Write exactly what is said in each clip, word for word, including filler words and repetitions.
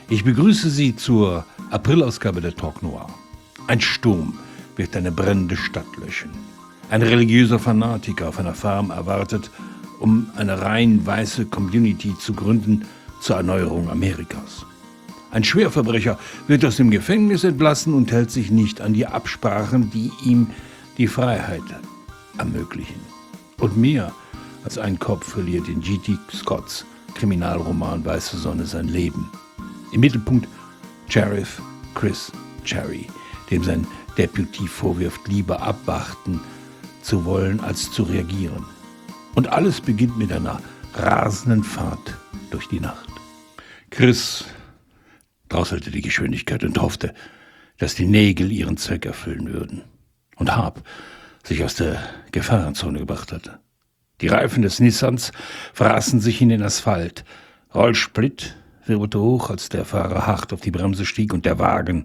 Ich begrüße Sie zur Aprilausgabe der Talk Noir. Ein Sturm wird eine brennende Stadt löschen. Ein religiöser Fanatiker auf einer Farm erwartet, um eine rein weiße Community zu gründen zur Erneuerung Amerikas. Ein Schwerverbrecher wird aus dem Gefängnis entlassen und hält sich nicht an die Absprachen, die ihm die Freiheit ermöglichen. Und mehr als ein Kopf verliert in G T Scotts Kriminalroman Weiße Sonne sein Leben. Im Mittelpunkt Sheriff Chris Cherry, dem sein Deputy vorwirft, lieber abwarten zu wollen, als zu reagieren. Und alles beginnt mit einer rasenden Fahrt durch die Nacht. Chris drosselte die Geschwindigkeit und hoffte, dass die Nägel ihren Zweck erfüllen würden. Und Harp sich aus der Gefahrenzone gebracht hatte. Die Reifen des Nissans fraßen sich in den Asphalt. Rollsplit wirbelte hoch, als der Fahrer hart auf die Bremse stieg und der Wagen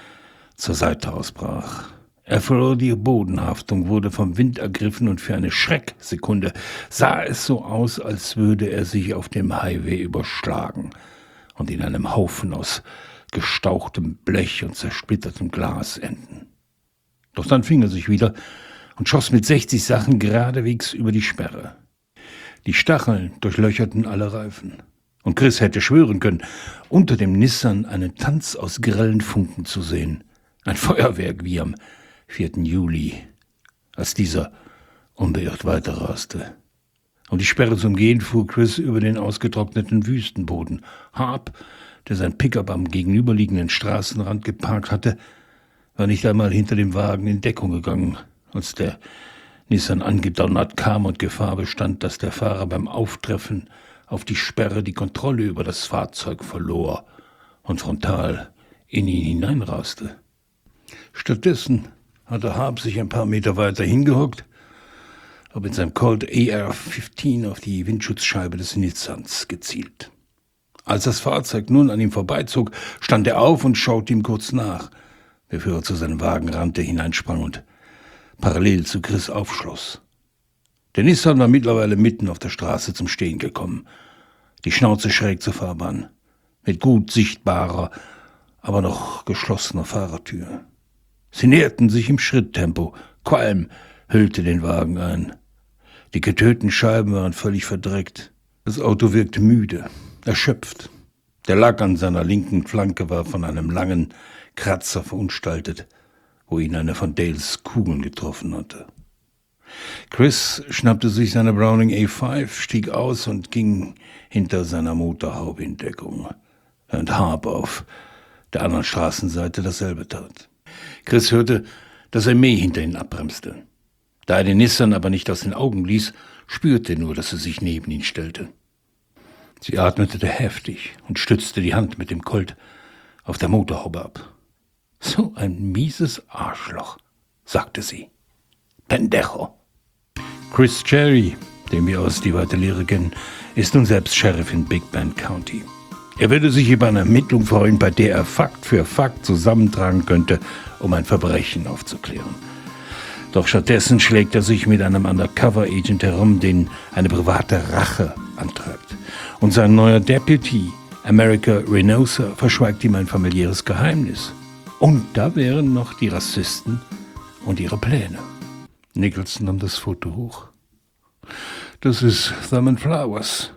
zur Seite ausbrach. Er verlor die Bodenhaftung, wurde vom Wind ergriffen und für eine Schrecksekunde sah es so aus, als würde er sich auf dem Highway überschlagen und in einem Haufen aus gestauchtem Blech und zersplittertem Glas enden. Doch dann fing er sich wieder und schoss mit sechzig Sachen geradewegs über die Sperre. Die Stacheln durchlöcherten alle Reifen. Und Chris hätte schwören können, unter dem Nissan einen Tanz aus grellen Funken zu sehen. Ein Feuerwerk wie am vierten Juli, als dieser unbeirrt weiterraste. Um die Sperre zu umgehen, fuhr Chris über den ausgetrockneten Wüstenboden. Harp, der sein Pickup am gegenüberliegenden Straßenrand geparkt hatte, war nicht einmal hinter dem Wagen in Deckung gegangen, als der Nissan angedonnert kam und Gefahr bestand, dass der Fahrer beim Auftreffen auf die Sperre die Kontrolle über das Fahrzeug verlor und frontal in ihn hineinraste. Stattdessen hatte Harp sich ein paar Meter weiter hingehockt und mit seinem Colt A R fünfzehn auf die Windschutzscheibe des Nissans gezielt. Als das Fahrzeug nun an ihm vorbeizog, stand er auf und schaute ihm kurz nach, bevor er zu seinem Wagen rannte, hineinsprang und parallel zu Chris aufschloss. Der Nissan war mittlerweile mitten auf der Straße zum Stehen gekommen, die Schnauze schräg zur Fahrbahn, mit gut sichtbarer, aber noch geschlossener Fahrertür. Sie näherten sich im Schritttempo, Qualm hüllte den Wagen ein. Die getönten Scheiben waren völlig verdreckt. Das Auto wirkte müde, erschöpft. Der Lack an seiner linken Flanke war von einem langen Kratzer verunstaltet, wo ihn eine von Dales Kugeln getroffen hatte. Chris schnappte sich seine Browning A fünf, stieg aus und ging hinter seiner Motorhaube in Deckung, während Harp auf der anderen Straßenseite dasselbe tat. Chris hörte, dass er May hinter ihn abbremste. Da er den Nissan aber nicht aus den Augen ließ, spürte er nur, dass er sich neben ihn stellte. Sie atmete heftig und stützte die Hand mit dem Colt auf der Motorhaube ab. »So ein mieses Arschloch«, sagte sie. »Pendejo.« Chris Cherry, den wir aus Die weite Lehre kennen, ist nun selbst Sheriff in Big Bend County. Er würde sich über eine Ermittlung freuen, bei der er Fakt für Fakt zusammentragen könnte, um ein Verbrechen aufzuklären. Doch stattdessen schlägt er sich mit einem Undercover-Agent herum, den eine private Rache antreibt. Und sein neuer Deputy, America Reynosa, verschweigt ihm ein familiäres Geheimnis. Und da wären noch die Rassisten und ihre Pläne. Nicholson nahm das Foto hoch. Das ist Thurman Flowers.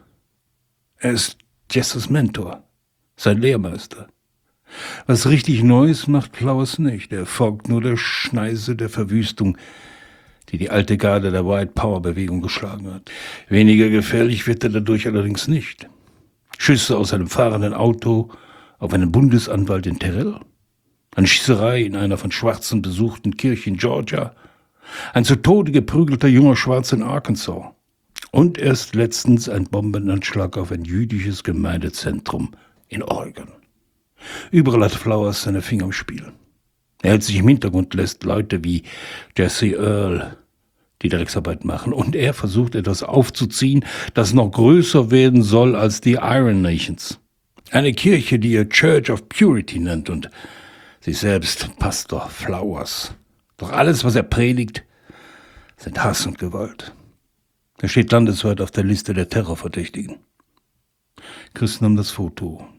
Er ist Jesses Mentor, sein Lehrmeister. Was richtig Neues macht Flowers nicht. Er folgt nur der Schneise der Verwüstung, die die alte Garde der White Power Bewegung geschlagen hat. Weniger gefährlich wird er dadurch allerdings nicht. Schüsse aus einem fahrenden Auto auf einen Bundesanwalt in Terrell, eine Schießerei in einer von Schwarzen besuchten Kirche in Georgia, ein zu Tode geprügelter junger Schwarzer in Arkansas und erst letztens ein Bombenanschlag auf ein jüdisches Gemeindezentrum in Oregon. Überall hat Flowers seine Finger im Spiel. Er hält sich im Hintergrund, lässt Leute wie Jesse Earl die Drecksarbeit machen und er versucht etwas aufzuziehen, das noch größer werden soll als die Iron Nations. Eine Kirche, die er Church of Purity nennt und sich selbst Pastor Flowers. Doch alles, was er predigt, sind Hass und Gewalt. Er steht landesweit auf der Liste der Terrorverdächtigen. Chris nahm das Foto.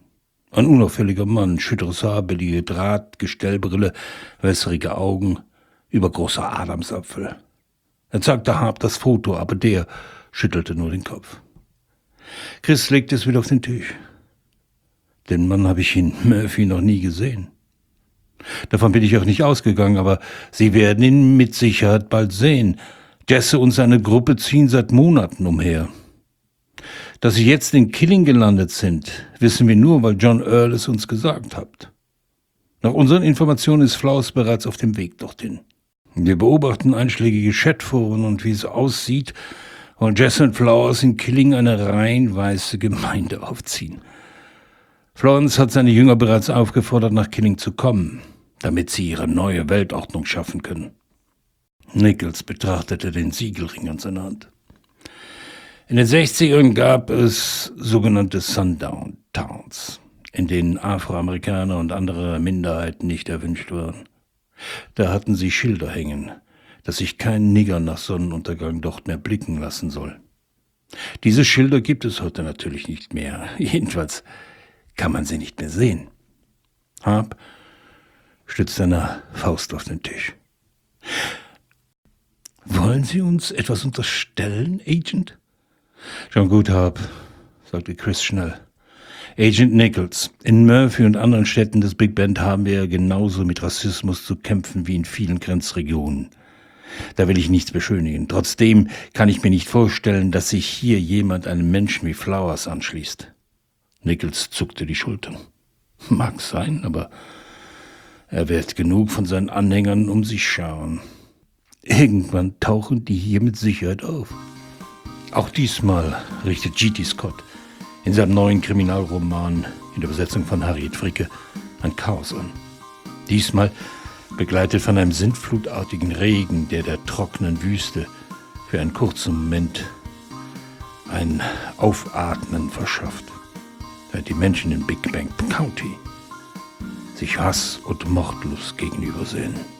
Ein unauffälliger Mann, schütteres Haar, billige Drahtgestellbrille, wässrige Augen, übergroßer Adamsapfel. Er zeigte Harp das Foto, aber der schüttelte nur den Kopf. Chris legte es wieder auf den Tisch. Den Mann habe ich in Murphy noch nie gesehen. Davon bin ich auch nicht ausgegangen, aber Sie werden ihn mit Sicherheit bald sehen. Jesse und seine Gruppe ziehen seit Monaten umher. Dass Sie jetzt in Killing gelandet sind, wissen wir nur, weil John Earl es uns gesagt hat. Nach unseren Informationen ist Flowers bereits auf dem Weg dorthin. Wir beobachten einschlägige Chatforen und wie es aussieht, wollen Jesse und Flowers in Killing eine rein weiße Gemeinde aufziehen. Florence hat seine Jünger bereits aufgefordert, nach Killing zu kommen, damit sie ihre neue Weltordnung schaffen können. Nichols betrachtete den Siegelring an seiner Hand. In den sechzigern gab es sogenannte Sundown Towns, in denen Afroamerikaner und andere Minderheiten nicht erwünscht waren. Da hatten sie Schilder hängen, dass sich kein Nigger nach Sonnenuntergang dort mehr blicken lassen soll. Diese Schilder gibt es heute natürlich nicht mehr, jedenfalls kann man sie nicht mehr sehen. Harp stützt seine Faust auf den Tisch. Wollen Sie uns etwas unterstellen, Agent? Schon gut, Harp, sagte Chris schnell. Agent Nichols, in Murphy und anderen Städten des Big Bend haben wir genauso mit Rassismus zu kämpfen wie in vielen Grenzregionen. Da will ich nichts beschönigen. Trotzdem kann ich mir nicht vorstellen, dass sich hier jemand einem Menschen wie Flowers anschließt. Nichols zuckte die Schultern. Mag sein, aber er wird genug von seinen Anhängern um sich scharen. Irgendwann tauchen die hier mit Sicherheit auf. Auch diesmal richtet G T Scott in seinem neuen Kriminalroman in der Übersetzung von Harriet Fricke ein Chaos an. Diesmal begleitet von einem sintflutartigen Regen, der der trockenen Wüste für einen kurzen Moment ein Aufatmen verschafft, während die Menschen in Big Bend County sich Hass und Mordlust gegenübersehen.